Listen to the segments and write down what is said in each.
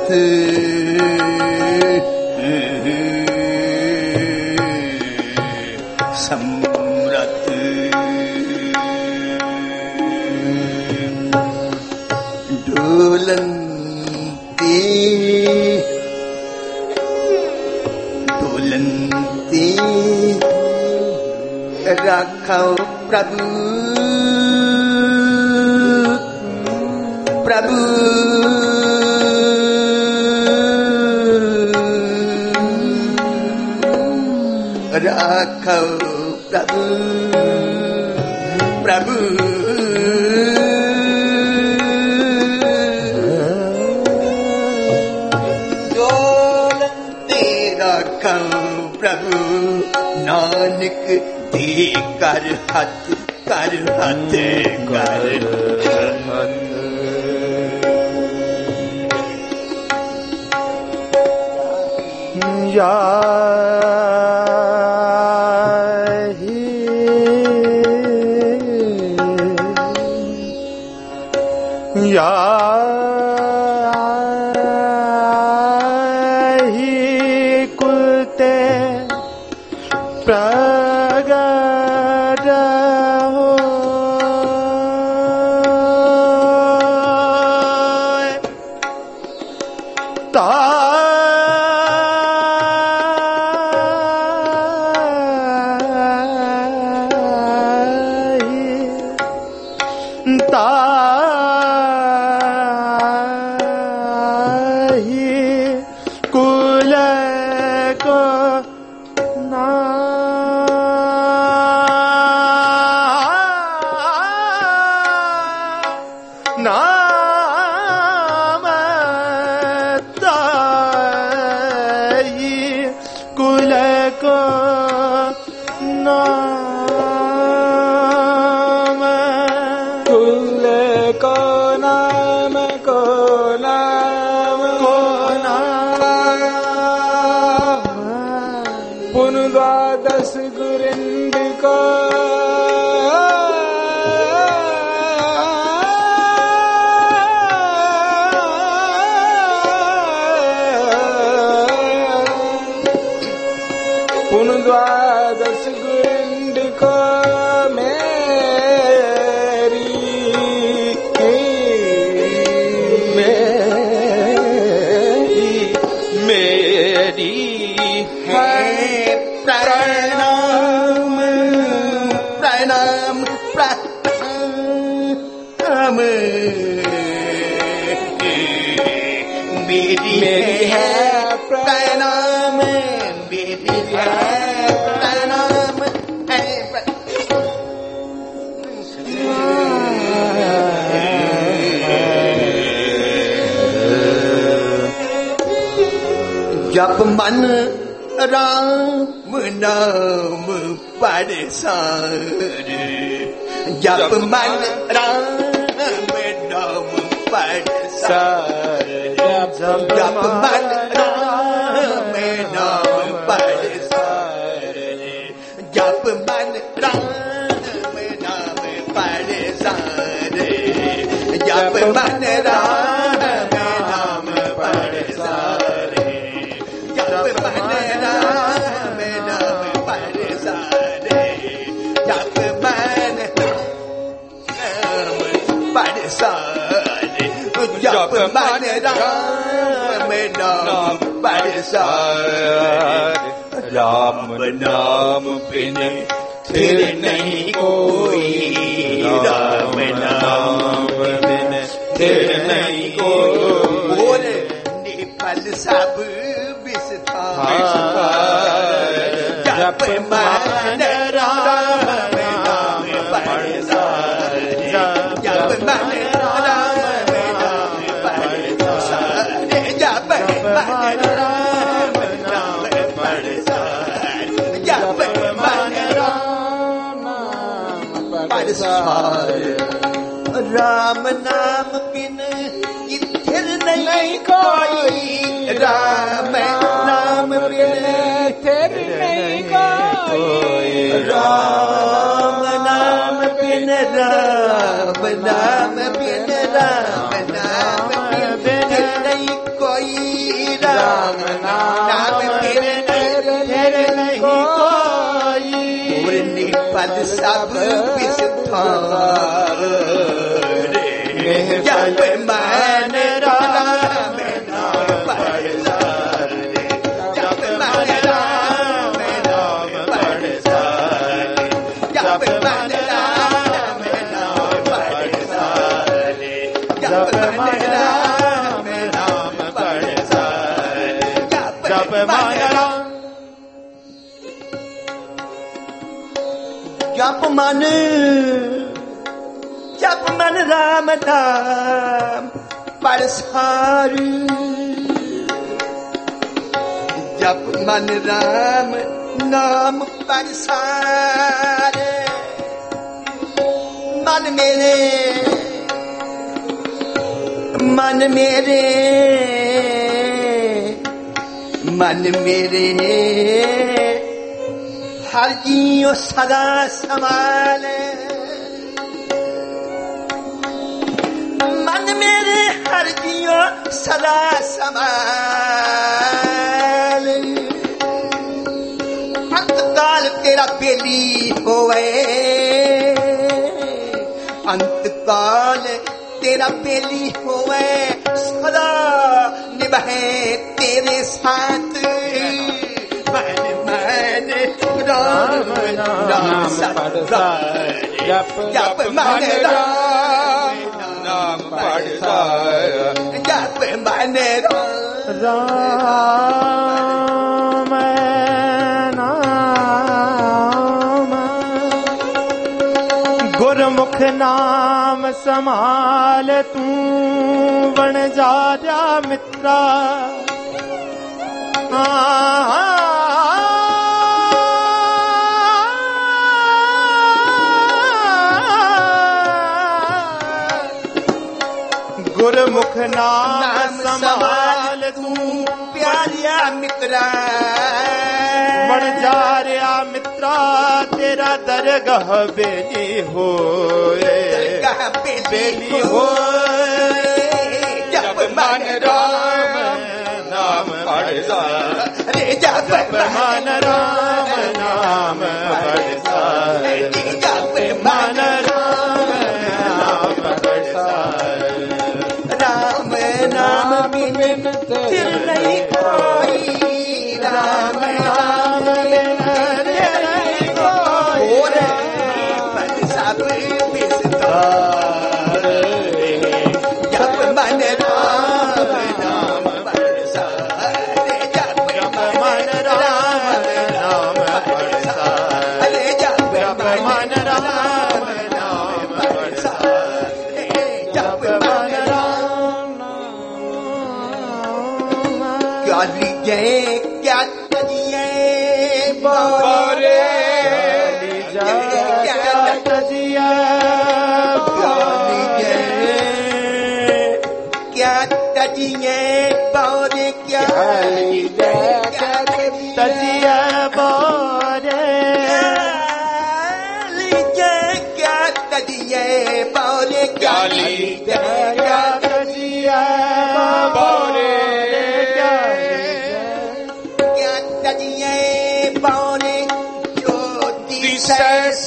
सम्रत डोलंती डोलंती राखो प्रभु प्रभु राखो प्रभु प्रभु डोलते राखो प्रभु नानक दे कर हाथ कर हाथ कर या ही कुलते प्रगट हो जप मन राम नाम पढ़ सारे जप मन राम नाम पढ़ सारे जप मन राम नाम पढ़ सारे जप मन राम नाम पढ़ सारे जप मन राम नाम पढ़ सारे जप मन राम नाम पढ़ सारे जप मन राम पढ़ सारे जप मन राम नाम पढ़ सारे राम नाम बिन फिर नहीं कोई राम नाम बिन फिर नहीं कोई बोल निपल सब विस्तार जप मन राम नाम पढ़ सारे जप मन राम नाम पढ़ सारे जप मन राम नाम पढ़ सारे जप मन राम पढ़ सारे राम नाम बिन इत्थिर नहीं कोई राम नाम बिन इत्थिर नहीं कोई राम नाम बिन राम नाम बिन राम नाम बिन नहीं कोई जप विस्तार जप मन राम नाम पड़सार जप मन राम नाम पड़सार जप मन राम नाम पड़सार जप मन राम नाम पड़सार जप मन राम जप मन राम नाम पड़सार जप मन राम नाम पड़सार मन मेरे हर जियो सदा संभाले मन मेरे हर जियो सदा संभाले अंतकाल तेरा बेली होवे अंतकाल तेरा बेली होवे सदा निभाए तेरे साथ राम नाम पड़सार जप मन राम नाम पड़सार जप मन राम नाम गुरमुख नाम संभाल तू बन जा मित्रा गुरमुख नाम संभाल तू प्यारिया मित्रा बन जा रहा मित्रा तेरा दरगाह बेली होए बेली होए जप मन राम नाम पड़सार जप मन राम नाम पड़सार जप मन राम नाम पड़सार राम नाम बिन तिल नहीं कोई राम नाम बिन तिल नहीं कोई और पद सब विस्तार जप मन राम नाम पड़सार जप मन राम नाम पड़सार जप मन राम नाम पड़सार जप मन क्या लीजिए क्या तजिए बोरे क्या तजिए क्या तजिए बोरे क्या तजिए बोरे लीजिए क्या तजिए बोरे क्या लीजिए क्या तजिए बोरे पौने ज्योति से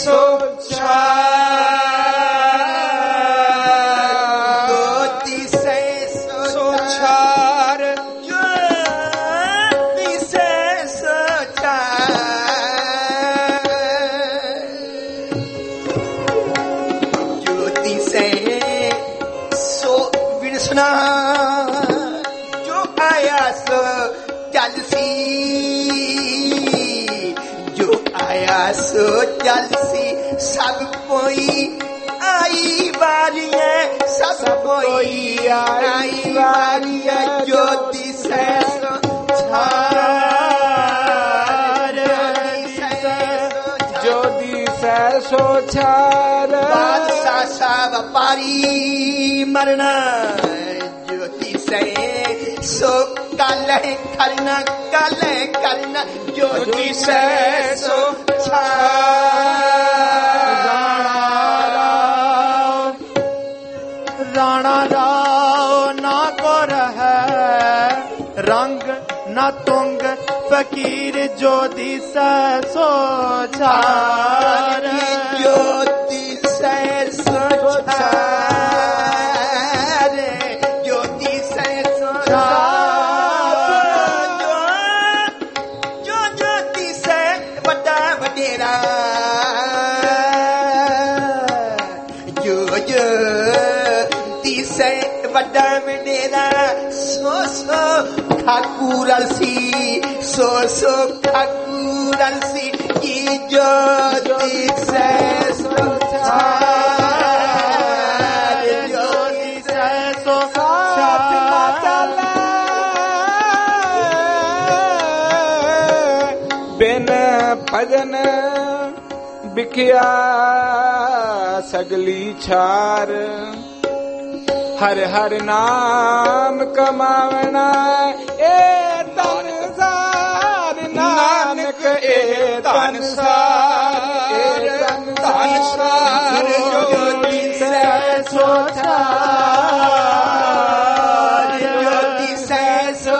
ज्योति से सोचार ज्योति से सोचार ज्योति से सो विरसना जो आया सो चलसी सो चलसी सब कोई आई बारी है सब कोई आई बारी है ज्योति से ज्योति से सोचार बादशाह साहब पारी मरना ज्योति से सो कल करना ज्योति से सो राणा राव ना को रह रंग न तुंग फकीर जो दिसै सो छार जो दिसै सो छार जो दिसै सो छार जो जो दिसै वड्डा वडेरा जो जो दिसै वड्डा वडेरा सो सो खाकुरसी सो सो खाकुरसी की ज्योति से सो छार ज्योति से सो छार बिन भजन बिखिया सगली छार हर हर नाम कमावना ए तन सार नानक ए तन सार ज्योति से सो छार ज्योति से सो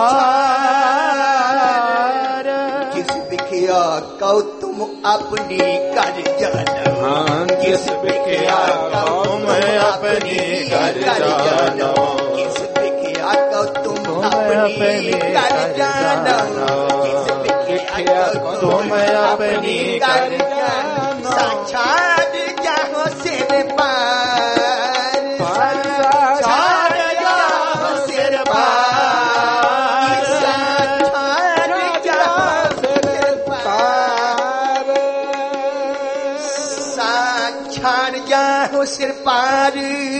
छार जिस बिखिया कौ तुम अपनी कर जाना जिस बिखिया कौ तुम अपनी कर जाना जिस बिखिया कौ तुम अपनी कर जाना जिस बिखिया कौ तुम अपनी कर जाना साक्षात जाहो सिर पार साक्षात जाहो सिर पार साक्षात जाहो सिर पार साक्षात जाहो सिर पार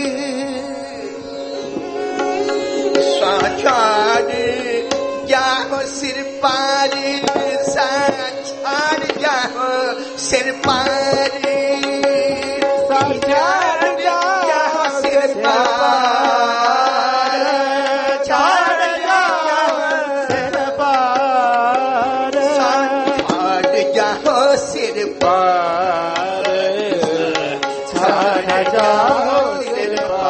साक्षात जाहो सिर पार साक्षात जाहो सिर पार साक्षात जाहो सिर पार साक्षात जाहो सिर पार साक्षात जाहो सिर पार साक्षात जाहो सिर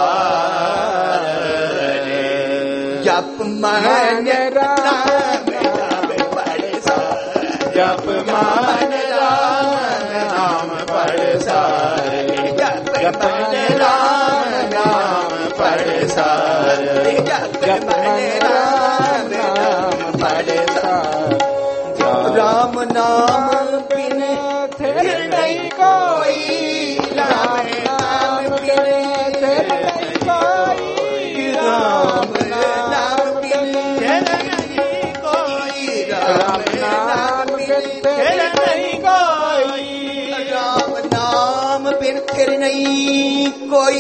पार जप मान राम नाम पढ़ जप मान राम नाम पढ़ सारे जप मान राम नाम पढ़ सारे जप मान राम नाम पढ़ सारे राम नाम बिन फिर नहीं कोई राम नाम बिन फिर नहीं कोई राम नाम बिन फिर नहीं कोई राम नाम बिन फिर नहीं कोई राम नाम बिन फिर नहीं कोई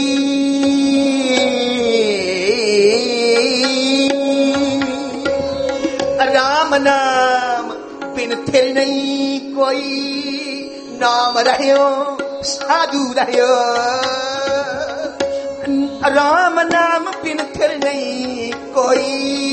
राम नाम बिन फिर नहीं कोई नाम रहियो साधु रहियो राम नाम बिन फिर नहीं कोई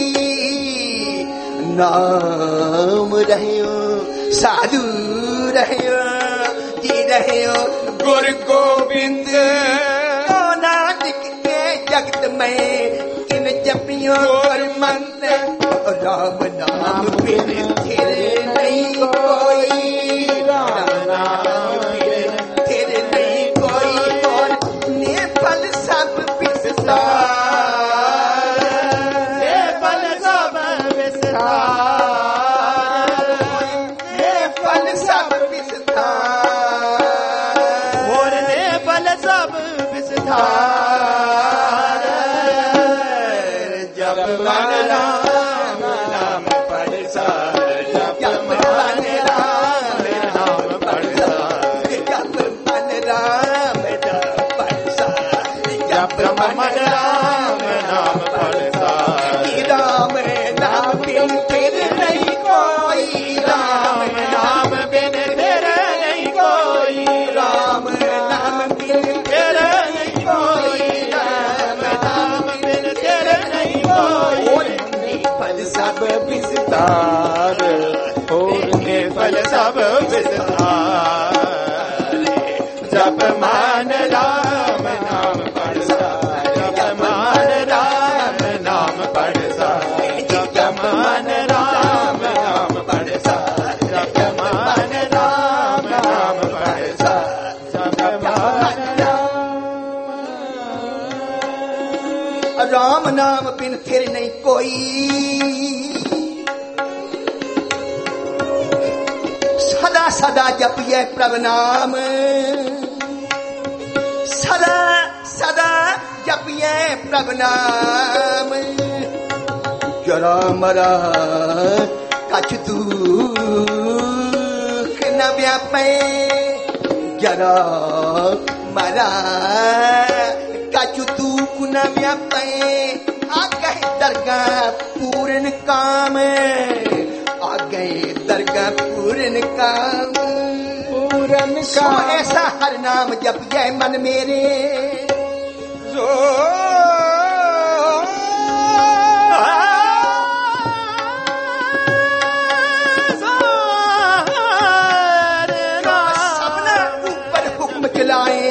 नाम रहियो साधु रहियो जी रहियो गुरु गोविंद नानक के जगत में किन जपियो कर मंत्र राम नाम बिन फिर नहीं कोई राम नाम बिन फिर नहीं कोई और ने फल सब विस्तार ने फल सब विस्तार ने फल सब विस्तार और ने फल सब विस्तार जब मन राम नाम पढ़ सार जब मन राम नाम पढ़ सार जब मन राम नाम पढ़ सार जब मन राम नाम पढ़ सार राम नाम बिन फिर नहीं कोई राम नाम बिन फिर नहीं कोई राम नाम बिन फिर नहीं कोई राम नाम बिन फिर नहीं कोई फल सब विस्तार होने फल सब विस्तार जप मान राम नाम पढ़ सार जप मान राम नाम पढ़ सार जप मान राम राम नाम बिन फिर नहीं कोई। सदा सदा जपिए प्रभु नाम, सदा सदा जपिए प्रभु नाम। जरा मरा कछ दुख न व्यापे, जरा मरा कछ दुख न व्यापे। आगे दरगाह पूर्ण काम, आगे दरगाह पूर्ण काम। सो ऐसा हर नाम जप जय मन मेरे, जो सबना ऊपर हुक्म चलाए।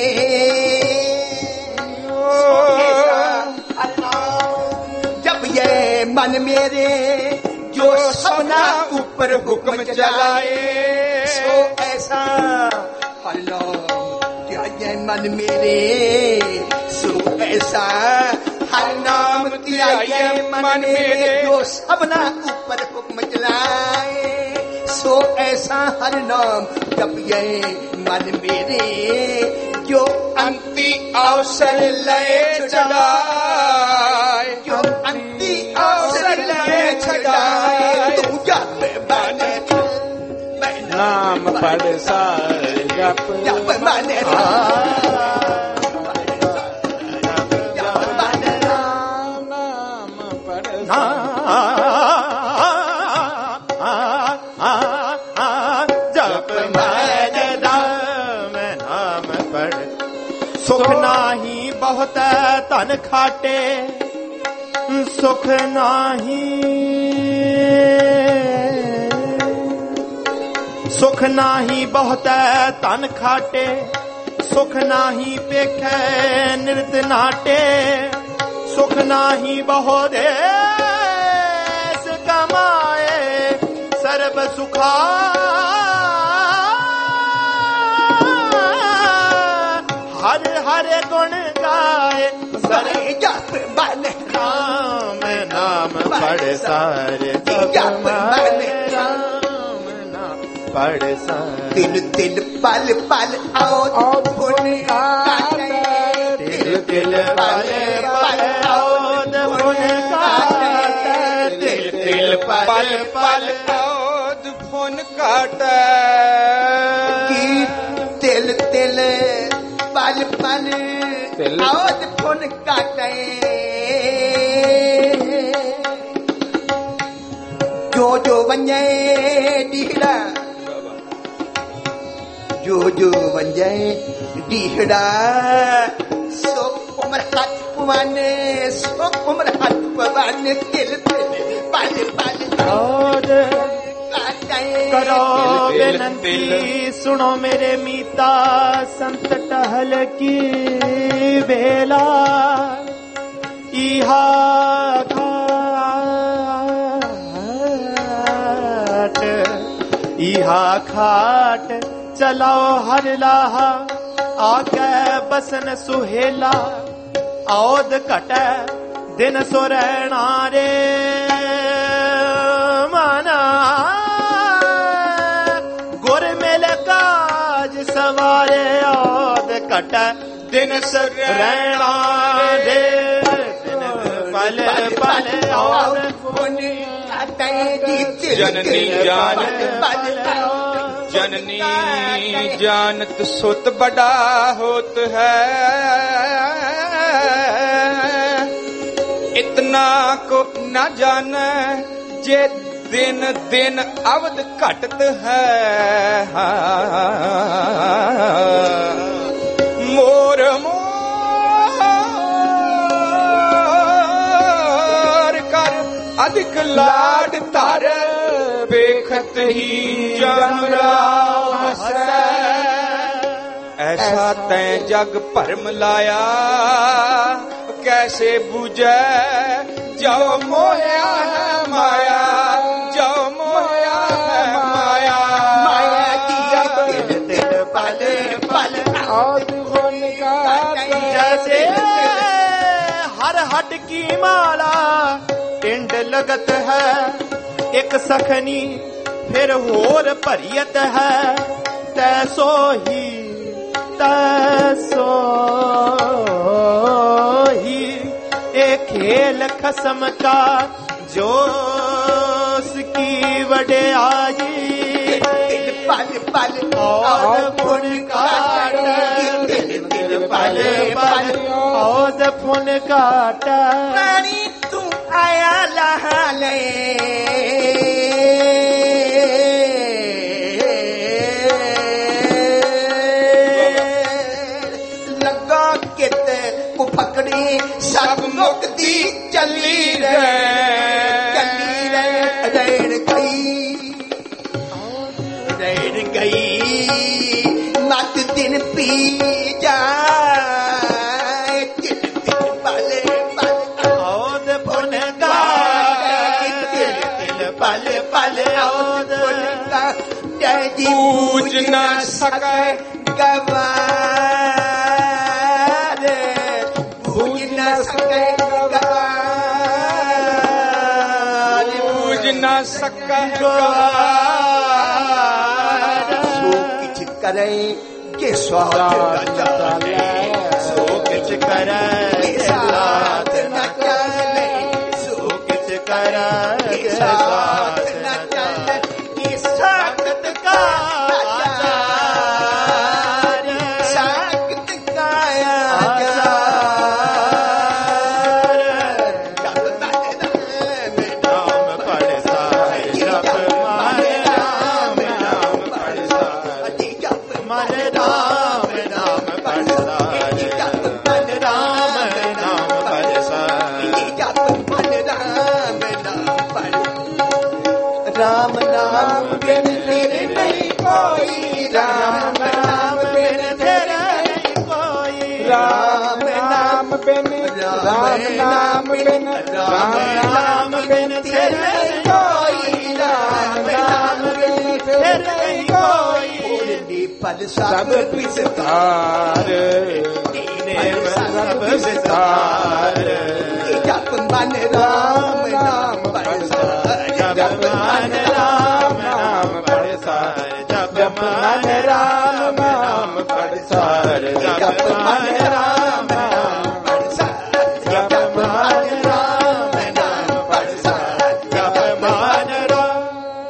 जब ये मन मेरे जो सबना ऊपर हुक्म चलाए। सो ऐसा हर नाम त्यागे मन मेरे, सो ऐसा हर नाम त्यागे मन मेरे जो सबना ऊपर हुक्म चलाए। सो ऐसा हर नाम जपिए मन मेरे जो अंति अवसर लय छुड़ाए, जो अंति अवसर लय छुड़ाए। तू जप बने नाम पढ़ सार जप जप बने नाम पढ़ जप मैं नाम पढ़। सुख नाही बहुत तन खाटे, सुख नाही सुख नाही बहुत तन खाटे, सुख नाही पेखे निरत नाटे। सुख नाही बहुत कमाए सर्व सुखा, हर हर गुण गाए। सरे जप बने राम नाम पढ़ सारे जप बने पढ़ सारे। तिल तिल पल पल आओ पुन काटे, तिल तिल पल पल आओ पुन काटे। तिल तिल पल पल आओ पुन काटे। तिल तिल पल पल आओ पुन काटे। जो जो वञे डीहड़ा, जो जो वञे डीहड़ा। सो उम्र हथ पवाने, सो उम्र हथ पवाने। तिल तिल पल पल और करो विनती सुनो मेरे मीता, संत टहल की बेला। इहा खाट इहा खाट चलाओ हर लाहा, आगे बसन सुहेला। औद कटे दिन सो रहना रे माना। गुर मेले काज सवारे, औद कटे दिन सो रहना रे। पल पल और जननी जननी जानत सुत बड़ा होत है, इतना को न जाने जे दिन दिन अवध घटत है। मोर मोर कर अधिक लाड तार, बेखत ही जमरा हसै। ऐसा तैं जग भरम लाया, कैसे बुझे जो मोया है माया, जो मोया है माया। माया की दिल दिल पल पल और जैसे हर खटकी माला टिंड लगत है, एक सखनी फिर होर भरियत है, तैसो ही एक खेल खसम का जोश की वड्याई, पल पल और फुन काट, पल पल और फुन काट। रानी तू आया लहाले लगा किते पकड़ी सब मुक्ति चली रे रैन गई मत दिन पी जाए, पले पल औद फुन काट, पल पल औद पूज न सके गवार, पूज न सके गवार, पूज न सके गवार। सो किछ करे के स्वाद न चले, सो किछ करे के साथ न चले, सो किछ करे के साथ न चले, के साकत का साकत का नाम पढ़ता है जप मारे राम नाम पढ़ता है, मन राम नाम पढ़ता है, मन राम नाम पढ़ता है। राम नाम बिन तेरे नहीं कोई, राम नाम बिन तेरे नहीं कोई, राम नाम बिन, राम नाम बिन, राम नाम बिन तेरे नहीं कोई, राम नाम बिन तेरे नहीं कोई। पद सब विस्तार, सब विस्तार, जप मन राम नाम पढ़ता, जप मन राम नाम पढ़ता, जप मन राम नाम पढ़ता, जप मन राम नाम पढ़ता, जप मन राम नाम पढ़ता, जप मन राम।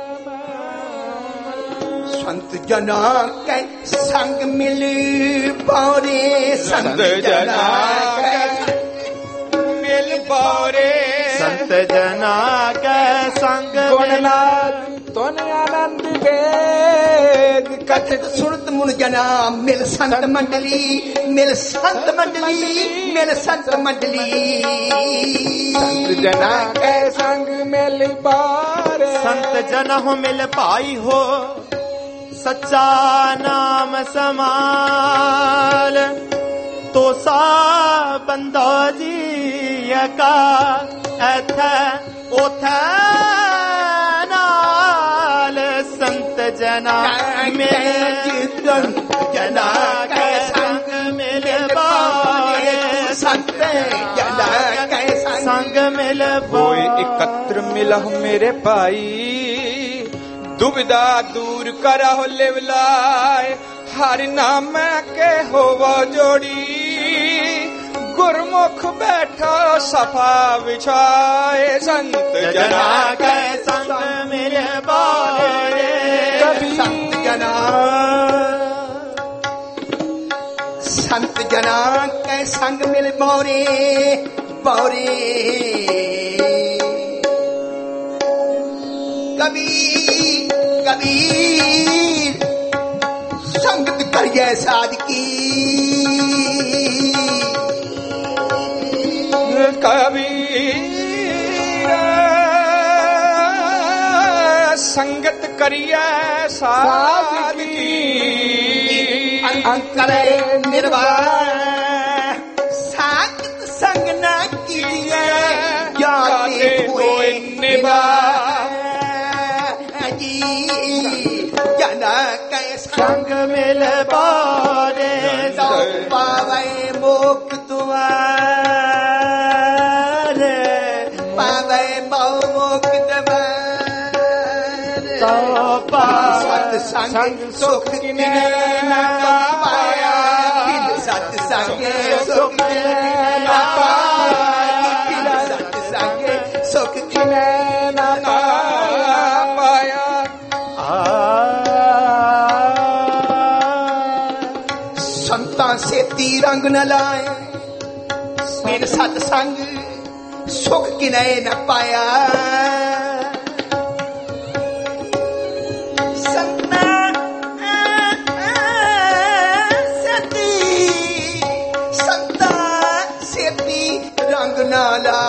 संत जना के संग मिल पौरे, संत जना के मिल पौरे, संत जना के संग गुणनाथ तुन आनंद वेद कथित सुरत मुन जना मिल संत मंडली, मिल संत मंडली, मिल संत मंडली। संत जना के संग मिल पौरे, संत जन हो मिल पाई हो, सच्चा नाम समाल, तो सा बंदा जी का एथे ओथे नाल, संत जना मिल जना के संग मिल पाए, संत जना के संग मिल कोई पाए। एकत्र मिलह मेरे भाई, दुविधा दूर करहो लिवलाए, हरि नाम के होवो जोड़ी, गुरमुख बैठो सफा विछाए, संत जना के संग मिल पाए, संत जना, संत जना के संग मिल बौरे बौरे। कबीर संगत करिए साधकी, कबीर संगत करिए साधकी, अंतर निर्वाण सागत संग न कीजिए, जाते हुए निभाजी, जना के संग मिल पाए, तो पावे मोक्ष तुम्हारा। ਸੰਗ ਸੁਖ ਕਿਨੈ ਨਾ ਪਾਇਆ, ਬਿਨ ਸਤ ਸੰਗ ਸੁਖ ਕਿਨੈ ਨਾ ਪਾਇਆ, ਬਿਨ ਸਤ ਸੰਗ ਸੁਖ ਕਿਨੈ ਨਾ ਪਾਇਆ। ਸੰਤਾਂ ਸੇਤੀ ਰੰਗ ਨ ਲਾਏ, ਬਿਨ ਸਤ ਸੰਗ ਸੁਖ ਕਿਨੈ ਨ ਪਾਇਆ। ਰੰਗ ਨਾਲਾ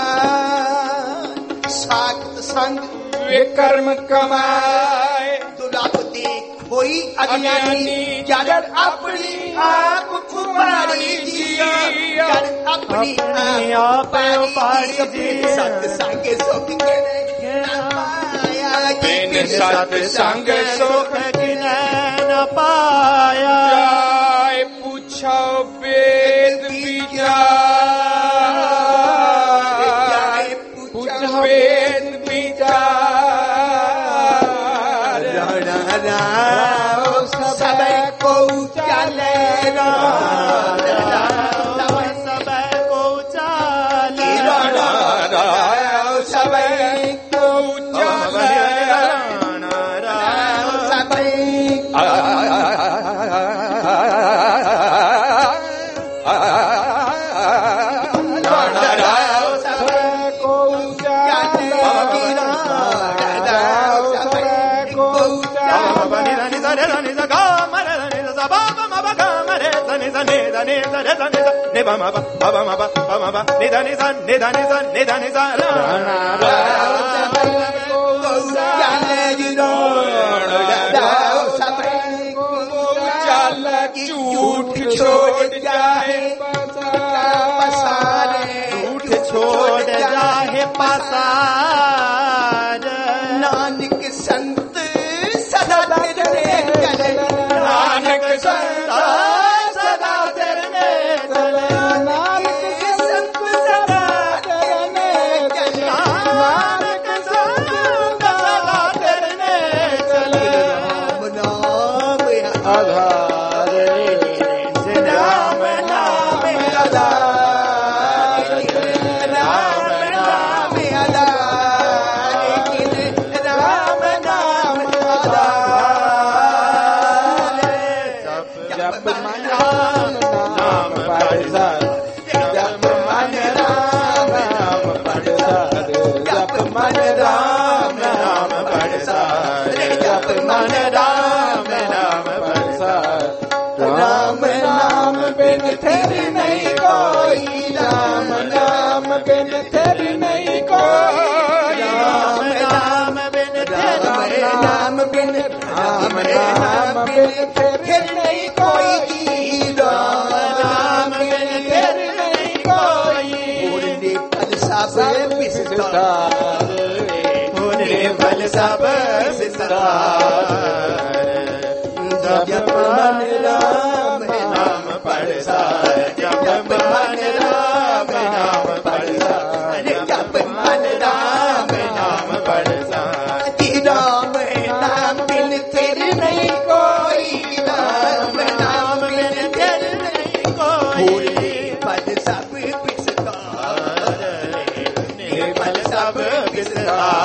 ਸਾਖਤ ਸੰਗ ਵਿਕਰਮ ਕਮਾਏ, ਦੁਲਬ ਦੇ ਕੋਈ ਅਗਿਆਨੀ, ਜਦ ਆਪਣੀ ਆਪ ਉਪਾਰੀ ਜੀ, ਜਦ ਆਪਣੀ ਆਪ ਉਪਾਰੀ ਜੀ। ਸਤ ਸੰਗ ਸੁਖ ਕਿਨੈ ਨਾ ਪਾਇਆ, ਬਿਨ ਸਤ ਸੰਗ ਸੁਖ ਕਿਨੈ ਨ ਪਾਇਆ। ਜਾਏ ਪੁੱਛੋ ਵੇਦ ਵਿਚਾਰ, ਵੇਦ ਵਿਚਾਰ। ਰਣਾ ਰਾਉ ਸਭੈ ਕੋ ਚਾਲੇ, ਸਭੈ ਕੋ ਚਾਲੇ, ਰਣਾ ਰਾਉ ਸਭੈ ਕੋ ਚਾਲੇ, ਰਣਾ ਰਾਉ ਸਭੈ ਝੂਠ ਛੋੜ ਜਾਏ ਪਸਾਰੇ, ਝੂਠ ਛੋੜ ਜਾਏ ਪਸਾਰ। ਨਾਨਕ ਸੰਤ ਸਦਾ ਤੇਰੇ ਚਲੇ, ਨਾਨਕ ਸੰਤ ਸਦਾ ਤੇਰੇ ਚਲੇ, ਨਾਨਕ ਸੰਤ ਸਦਾ ਤੇਰੇ ਚਲੇ, ਨਾਨਕ ਸੰਤ ਸਦਾ ਤੇਰੇ ਚਲੇ। ਰਾਮ ਨਾਮ ਆਧਾਰ, ਰਾਮ ਨਾਮ ਆਧਾਰ, ਰਾਮ ਨਾਮ ਆਧਾਰ, ਰਾਮ ਨਾਮ ਆਧਾਰ। ਜਪ ਮਨ ਨਾਮ ਪੜਦਾ, ਜਪ ਮਨ ਰਾਮ ਨਾਮ ਪੜਦਾ, ਜਪ ਮਨ ਰਾਮ ਨਾਮ ਪੜਦਾ, ਜਪ ਮਨ ਰਾਮ ਨਾਮ ਪੜਦਾ। ਰਾਮ ਨਾਮ ਬਿਨ ਤੇਰੇ ਨਹੀਂ ਕੋਈ, ਰਾਮ ਨਾਮ ਬਿਨ ਤੇਰੇ ਨਹੀਂ ਕੋਈ, ਰਾਮ ਨਾਮ ਬਿਨ ਤੇਰੇ ਨਾਮ ਬਿਨ, ਰਾਮ ਨਾਮ ਬਿਨ ਤੇਰੇ ਨਹੀਂ ਕੋਈ, ਰਾਮ ਨਾਮ ਬਿਨ ਤੇਰੇ ਨਹੀਂ ਕੋਈ। ਉਹਨੇ ਫਲ ਸਭ ਵਿਸਤਾਰ, ਉਹਨੇ ਫਲ ਸਭ ਵਿਸਤਾਰ। ਜਪ ਮਨ ਰਾਮ ਨਾਮ ਪੜਦਾ, ਜਪ ਮਨ ਰਾਮ ਨਾਮ ਪੜਦਾ, ਜਪ ਮਨ ਰਾਮ ਨਾਮ ਪੜਦਾ। ਰਾਮ ਨਾਮ ਬਿਨ ਤੇਰੇ ਨਹੀਂ ਕੋਈ, ਰਾਮ ਨਾਮ ਬਿਨ ਤੇਰੇ ਨਹੀਂ ਕੋਈ। ਫਲ ਸਭ ਵਿਸਤਾਰ, ਫਲ ਸਭ ਵਿਸਤਾਰ।